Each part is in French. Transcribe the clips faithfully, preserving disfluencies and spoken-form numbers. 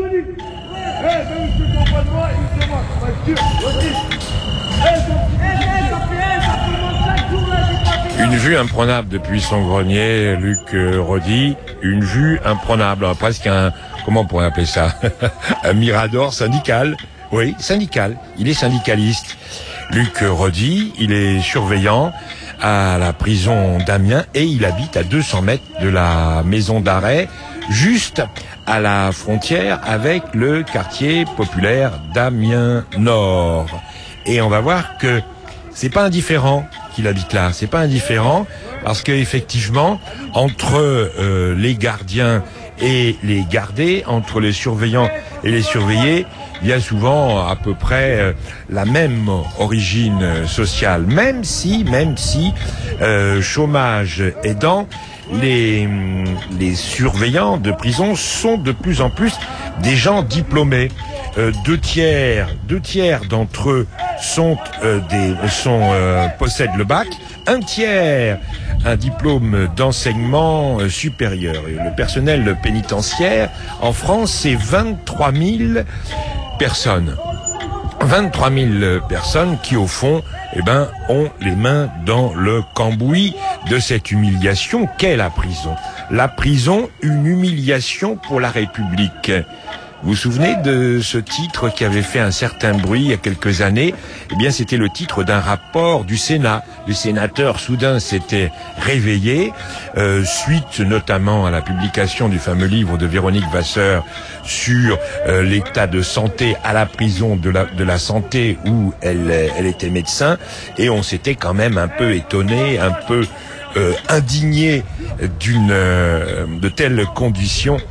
Une vue imprenable depuis son grenier, Luc Rodi, une vue imprenable, presque un, comment on pourrait appeler ça, un mirador syndical, oui, syndical, il est syndicaliste. Luc Rodi, il est surveillant à la prison d'Amiens et il habite à deux cents mètres de la maison d'arrêt, juste à la frontière avec le quartier populaire d'Amiens Nord. Et on va voir que c'est pas indifférent qu'il habite là, c'est pas indifférent parce que effectivement entre euh, les gardiens et les gardés, entre les surveillants et les surveillés, il y a souvent à peu près euh, la même origine sociale, même si, même si euh, chômage aidant, les les surveillants de prison sont de plus en plus des gens diplômés. Euh, deux tiers, deux tiers d'entre eux sont euh, des sont euh, possèdent le bac, un tiers un diplôme d'enseignement euh, supérieur. Et le personnel pénitentiaire en France, c'est vingt-trois mille personnes. vingt-trois mille personnes qui, au fond, eh ben, ont les mains dans le cambouis de cette humiliation qu'est la prison. La prison, une humiliation pour la République. Vous vous souvenez de ce titre qui avait fait un certain bruit il y a quelques années? Eh bien, c'était le titre d'un rapport du Sénat. Le sénateur soudain s'était réveillé, euh, suite notamment à la publication du fameux livre de Véronique Vasseur sur euh, l'état de santé à la prison de la, de la santé où elle, elle était médecin. Et on s'était quand même un peu étonné, un peu euh, indigné d'une euh, de telles conditions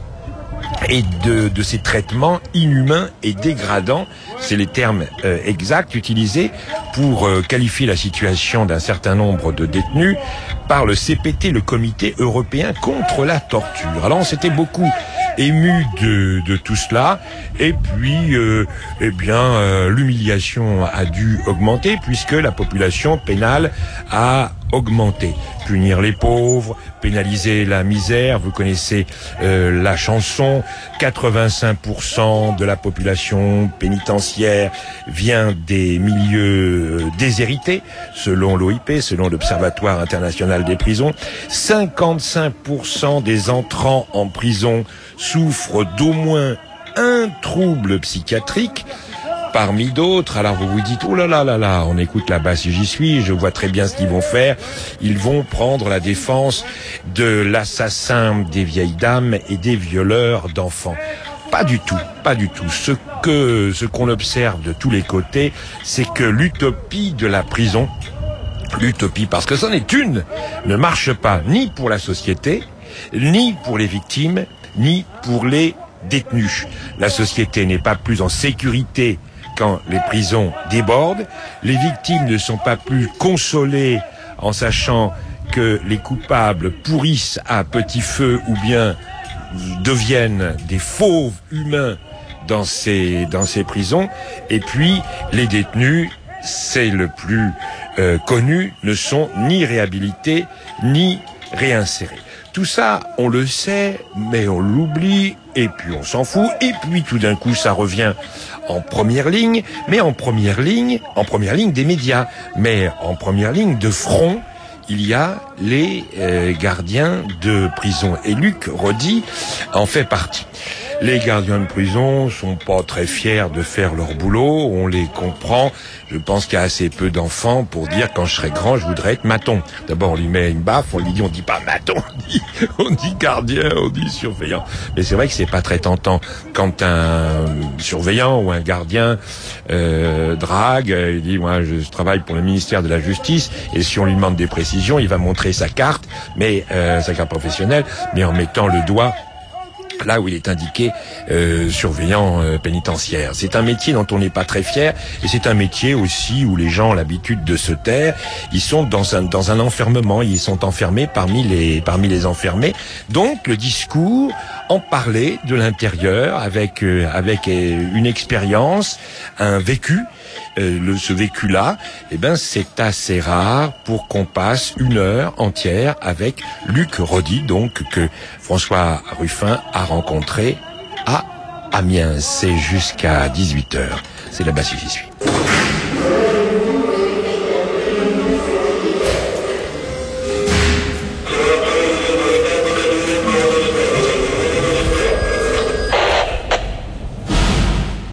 et de, de ces traitements inhumains et dégradants, c'est les termes euh, exacts utilisés pour euh, qualifier la situation d'un certain nombre de détenus par le C P T, le Comité européen contre la torture. Alors on s'était beaucoup ému de, de tout cela, et puis euh, eh bien euh, l'humiliation a dû augmenter puisque la population pénale a augmenté. Punir les pauvres, pénaliser la misère, vous connaissez euh, la chanson, quatre-vingt-cinq pour cent de la population pénitentiaire vient des milieux déshérités, selon l'O I P, selon l'Observatoire international des prisons. cinquante-cinq pour cent des entrants en prison souffrent d'au moins un trouble psychiatrique, parmi d'autres. Alors vous vous dites, oh là là là là, on écoute là-bas si j'y suis, je vois très bien ce qu'ils vont faire. Ils vont prendre la défense de l'assassin des vieilles dames et des violeurs d'enfants. Pas du tout, pas du tout. Ce que, ce qu'on observe de tous les côtés, c'est que l'utopie de la prison, l'utopie, parce que c'en est une, ne marche pas ni pour la société, ni pour les victimes, ni pour les détenus. La société n'est pas plus en sécurité quand les prisons débordent. Les victimes ne sont pas plus consolées en sachant que les coupables pourrissent à petit feu ou bien deviennent des fauves humains dans ces, dans ces prisons. Et puis, les détenus, c'est le plus euh, connu, ne sont ni réhabilités, ni réinsérés. Tout ça, on le sait, mais on l'oublie, et puis on s'en fout, et puis tout d'un coup, ça revient en première ligne, mais en première ligne, en première ligne des médias, mais en première ligne de front, il y a les euh, gardiens de prison. Et Luc Rodi en fait partie. Les gardiens de prison sont pas très fiers de faire leur boulot, on les comprend. Je pense qu'il y a assez peu d'enfants pour dire quand je serai grand, je voudrais être maton. D'abord, on lui met une baffe, on lui dit, on dit pas maton, on dit, on dit gardien, on dit surveillant. Mais c'est vrai que c'est pas très tentant quand un surveillant ou un gardien euh, drague, il dit, moi, je travaille pour le ministère de la Justice, et si on lui demande des précisions, il va montrer sa carte, mais euh, sa carte professionnelle, mais en mettant le doigt là où il est indiqué euh, surveillant euh, pénitentiaire. C'est un métier dont on n'est pas très fier, et c'est un métier aussi où les gens ont l'habitude de se taire. Ils sont dans un dans un enfermement, ils sont enfermés parmi les parmi les enfermés. Donc le discours, en parler de l'intérieur avec euh, avec euh, une expérience, un vécu. Euh, le, ce vécu-là, eh ben, c'est assez rare pour qu'on passe une heure entière avec Luc Rodi, donc que François Ruffin a rencontré à Amiens, c'est jusqu'à dix-huit heures. C'est là-bas si j'y suis.